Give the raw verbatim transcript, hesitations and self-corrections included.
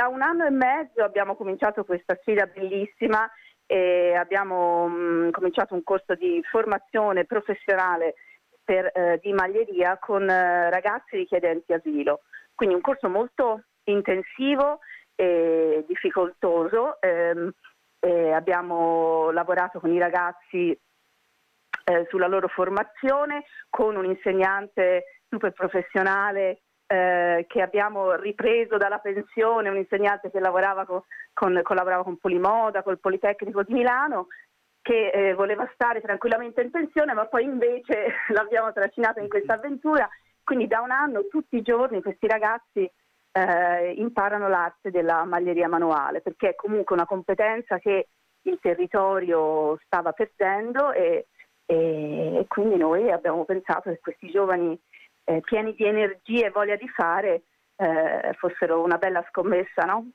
da un anno e mezzo abbiamo cominciato questa sfida bellissima e abbiamo mh, cominciato un corso di formazione professionale per, eh, di maglieria con eh, ragazzi richiedenti asilo. Quindi un corso molto intensivo e difficoltoso. Ehm, e abbiamo lavorato con i ragazzi eh, sulla loro formazione, con un insegnante super professionale eh, che abbiamo ripreso dalla pensione, un insegnante che lavorava con, con, collaborava con Polimoda, col Politecnico di Milano, che eh, voleva stare tranquillamente in pensione, ma poi invece l'abbiamo trascinato in questa avventura. Quindi da un anno tutti i giorni questi ragazzi eh, imparano l'arte della maglieria manuale, perché è comunque una competenza che il territorio stava perdendo e, e, e quindi noi abbiamo pensato che questi giovani eh, pieni di energia e voglia di fare eh, fossero una bella scommessa, no?